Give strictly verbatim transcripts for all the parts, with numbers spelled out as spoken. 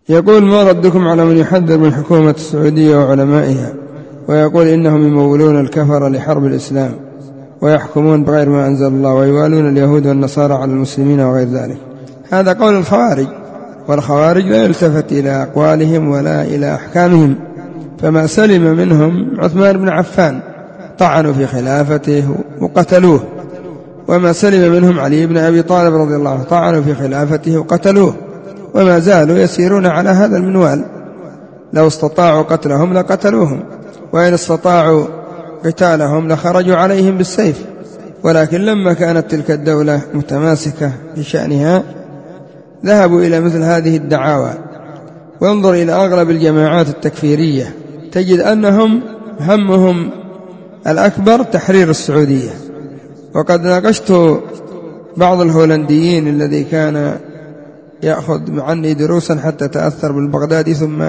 يقول: ما ردكم على من يحذر من حكومة السعودية وعلمائها ويقول إنهم يمولون الكفر لحرب الإسلام ويحكمون بغير ما أنزل الله ويوالون اليهود والنصارى على المسلمين وغير ذلك؟ هذا قول الخوارج، والخوارج لا يلتفت إلى أقوالهم ولا إلى أحكامهم، فما سلم منهم عثمان بن عفان طعنوا في خلافته وقتلوه، وما سلم منهم علي بن أبي طالب رضي الله عنه طعنوا في خلافته وقتلوه، وما زالوا يسيرون على هذا المنوال. لو استطاعوا قتلهم لقتلوهم، وإن استطاعوا قتالهم لخرجوا عليهم بالسيف، ولكن لما كانت تلك الدولة متماسكة بشأنها ذهبوا إلى مثل هذه الدعاوى. وانظر إلى أغلب الجماعات التكفيرية تجد أنهم همهم الأكبر تحرير السعودية. وقد ناقشت بعض الهولنديين الذي كان يأخذ عني دروسا حتى تأثر بالبغدادي ثم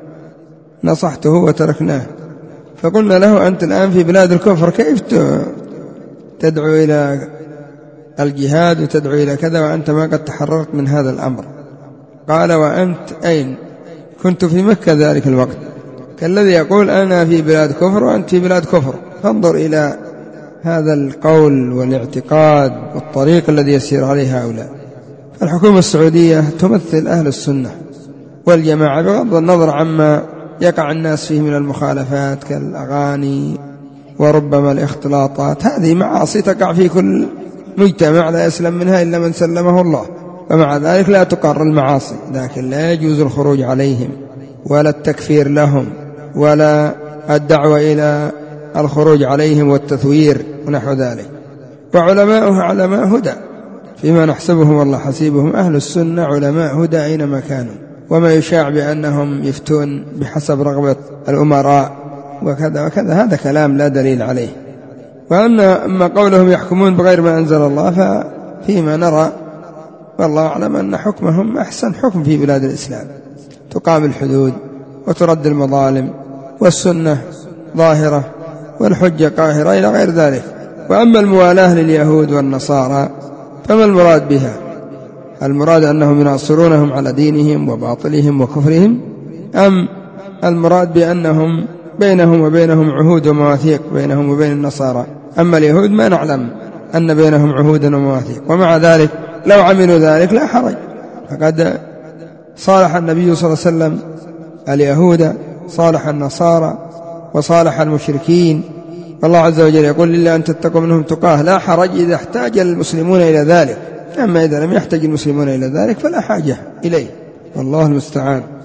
نصحته وتركناه، فقلنا له: أنت الآن في بلاد الكفر، كيف تدعو إلى الجهاد وتدعو إلى كذا وأنت ما قد تحررت من هذا الأمر؟ قال: وأنت أين؟ كنت في مكة ذلك الوقت. كالذي يقول: أنا في بلاد كفر وأنت في بلاد كفر. فانظر إلى هذا القول والاعتقاد والطريق الذي يسير عليه هؤلاء. الحكومة السعودية تمثل أهل السنة والجماعة بغض النظر عما يقع الناس فيه من المخالفات كالأغاني وربما الاختلاطات. هذه معاصي تقع في كل مجتمع لا يسلم منها إلا من سلمه الله، ومع ذلك لا تقر المعاصي، لكن لا يجوز الخروج عليهم ولا التكفير لهم ولا الدعوة إلى الخروج عليهم والتثوير ونحو ذلك. وعلماؤها علماء هدى فيما نحسبهم والله حسيبهم، أهل السنة علماء هدى أينما كانوا، وما يشاع بأنهم يفتون بحسب رغبة الأمراء وكذا وكذا هذا كلام لا دليل عليه. وأما قولهم يحكمون بغير ما أنزل الله ففيما نرى والله أعلم أن حكمهم أحسن حكم في بلاد الإسلام، تقام الحدود وترد المظالم والسنة ظاهرة والحجة قاهرة إلى غير ذلك. وأما الموالاة لليهود والنصارى فما المراد بها؟ المراد أنهم يناصرونهم على دينهم وباطلهم وكفرهم، أم المراد بأنهم بينهم وبينهم عهود ومواثيق بينهم وبين النصارى؟ أما اليهود ما نعلم أن بينهم عهود ومواثيق، ومع ذلك لو عملوا ذلك لا حرج، فقد صالح النبي صلى الله عليه وسلم اليهود، صالح النصارى، وصالح المشركين. والله عز وجل يقول: إلا أن تتقوا منهم تقاه، لا حرج إذا احتاج المسلمون إلى ذلك، أما إذا لم يحتاج المسلمون إلى ذلك فلا حاجة إليه، والله المستعان.